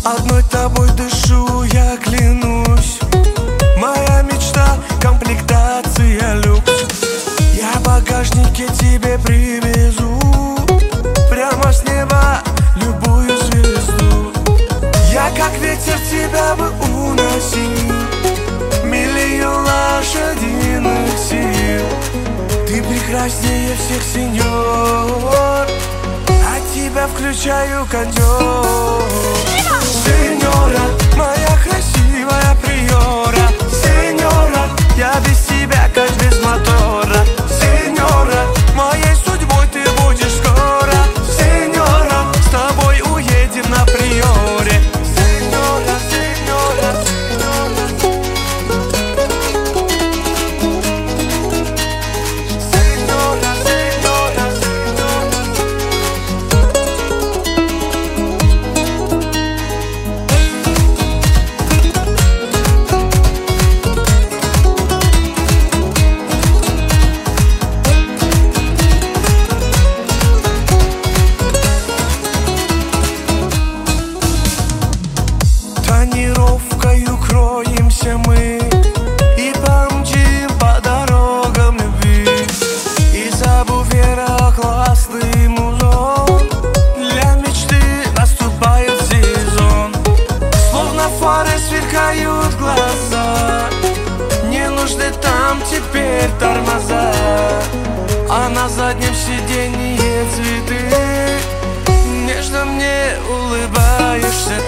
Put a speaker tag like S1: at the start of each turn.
S1: Одной тобой дышу, я клянусь. Моя мечта — комплектация люкс. Я в багажнике тебе привезу прямо с неба любую звезду. Я как ветер тебя бы уносил, миллион лошадиных сил. Ты прекраснее всех, сеньор, от тебя включаю кондер. Сеньора, моя красивая приора. Сеньора, я без тебя как без мотора. Сеньора, моей судьбой ты будешь скоро. Сеньора, с тобой уедем на приоре. Сеньора, сеньора, сеньора, сеньора, тонировкою кроемся мы и помчим по дорогам любви. И забыв верах классный музон, для мечты наступает сезон. Словно фары сверкают глаза, не нужны там теперь тормоза. А на заднем сиденье цветы, нежно мне улыбаешься